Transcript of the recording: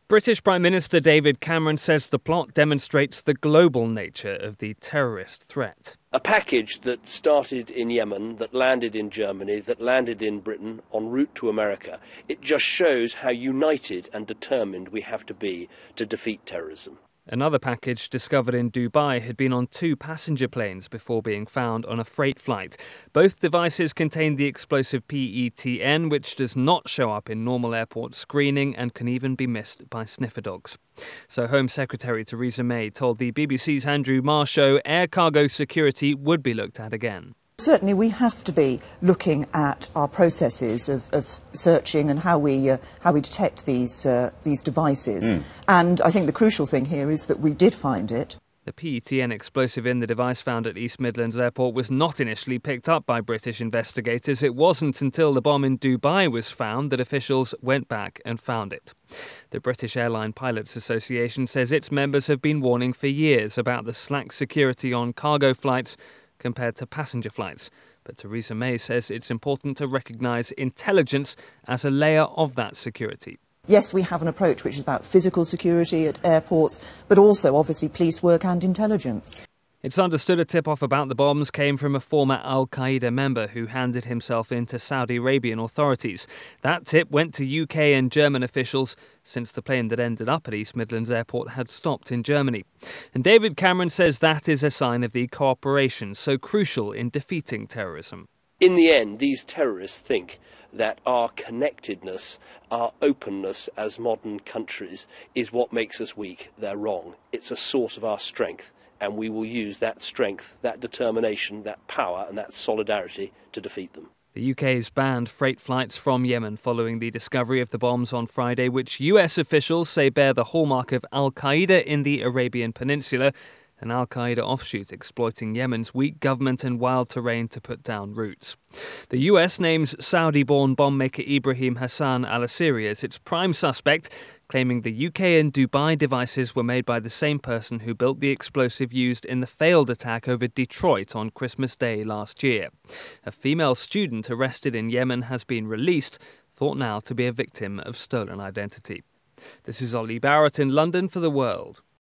British Prime Minister David Cameron says the plot demonstrates the global nature of the terrorist threat. A package that started in Yemen, that landed in Germany, that landed in Britain en route to America, it just shows how united and determined we have to be to defeat terrorism. Another package discovered in Dubai had been on 2 passenger planes before being found on a freight flight. Both devices contained the explosive PETN, which does not show up in normal airport screening and can even be missed by sniffer dogs. So Home Secretary Theresa May told the BBC's Andrew Marr show air cargo security would be looked at again. Certainly we have to be looking at our processes of searching and how we detect these devices. And I think the crucial thing here is that we did find it. The PETN explosive in the device found at East Midlands Airport was not initially picked up by British investigators. It wasn't until the bomb in Dubai was found that officials went back and found it. The British Airline Pilots Association says its members have been warning for years about the slack security on cargo flights compared to passenger flights. But Theresa May says it's important to recognise intelligence as a layer of that security. Yes, we have an approach which is about physical security at airports, but also obviously police work and intelligence. It's understood a tip-off about the bombs came from a former al-Qaeda member who handed himself in to Saudi Arabian authorities. That tip went to UK and German officials since the plane that ended up at East Midlands Airport had stopped in Germany. And David Cameron says that is a sign of the cooperation so crucial in defeating terrorism. In the end, these terrorists think that our connectedness, our openness as modern countries is what makes us weak. They're wrong. It's a source of our strength. And we will use that strength, that determination, that power and that solidarity to defeat them. The UK's banned freight flights from Yemen following the discovery of the bombs on Friday, which US officials say bear the hallmark of al-Qaeda in the Arabian Peninsula, an al-Qaeda offshoot exploiting Yemen's weak government and wild terrain to put down roots. The US names Saudi-born bomb maker Ibrahim Hassan al-Assiri as its prime suspect, claiming the UK and Dubai devices were made by the same person who built the explosive used in the failed attack over Detroit on Christmas Day last year. A female student arrested in Yemen has been released, thought now to be a victim of stolen identity. This is Ollie Barrett in London for The World.